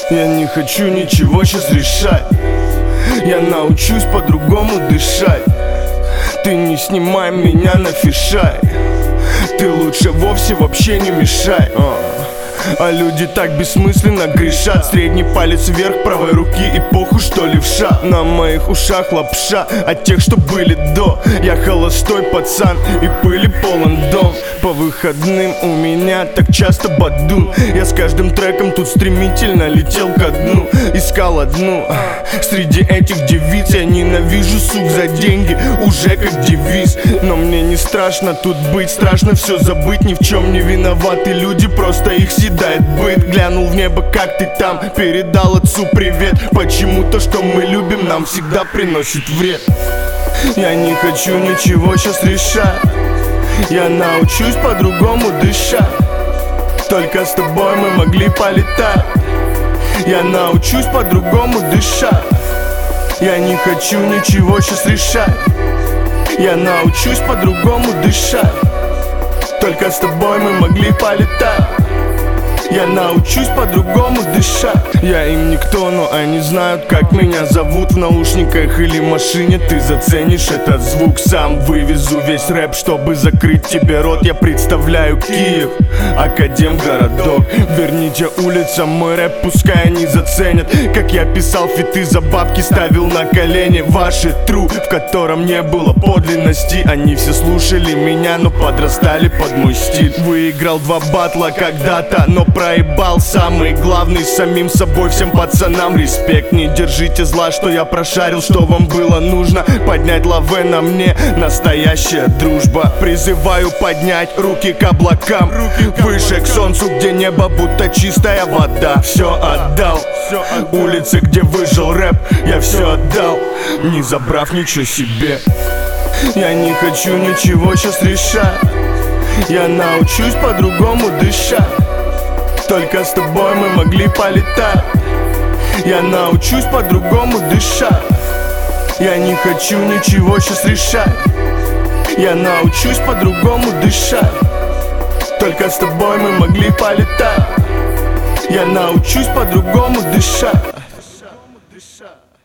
Я не хочу ничего сейчас решать. Я научусь по-другому дышать. Ты не снимай меня на фишай. Ты лучше вовсе вообще не мешай. А люди так бессмысленно грешат. Средний палец вверх правой руки и похуй, что левша. На моих ушах лапша от тех, что были до. Я холостой пацан и пыли полон дом. По выходным у меня так часто бадун. Я с каждым треком тут стремительно летел ко дну. Искал одну среди этих девиц. Я ненавижу сук за деньги, уже как девиз. Но мне не страшно тут быть, страшно все забыть. Ни в чем не виноваты люди, просто их съедает быт. Глянул в небо, как ты там, передал отцу привет. Почему то, что мы любим, нам всегда приносит вред. Я не хочу ничего сейчас решать. Я научусь по-другому дышать. Только с тобой мы могли полетать. Я научусь по-другому дышать. Я не хочу ничего сейчас решать. Я научусь по-другому дышать. Только с тобой мы могли полетать. Я научусь по-другому дышать. Я им никто, но они знают, как меня зовут. В наушниках или машине ты заценишь этот звук. Сам вывезу весь рэп, чтобы закрыть тебе рот. Я представляю Киев, Академгородок. Верните улицам мой рэп, пускай они заценят. Как я писал фиты за бабки, ставил на колени ваши тру, в котором не было подлинности. Они все слушали меня, но подрастали под мой стиль. Выиграл 2 батла когда-то, но проебал самый главный с самим собой. Всем пацанам респект. Не держите зла, что я прошарил, что вам было нужно. Поднять лаве на мне, настоящая дружба. Призываю поднять руки к облакам, выше к солнцу, где небо будто чистая вода. Все отдал, улицы, где выжил рэп, я все отдал, не забрав ничего себе. Я не хочу ничего сейчас решать. Я научусь по-другому дышать. Только с тобой мы могли полетать. Я научусь по-другому дышать. Я не хочу ничего сейчас решать. Я научусь по-другому дышать. Только с тобой мы могли полетать. Я научусь по-другому дышать.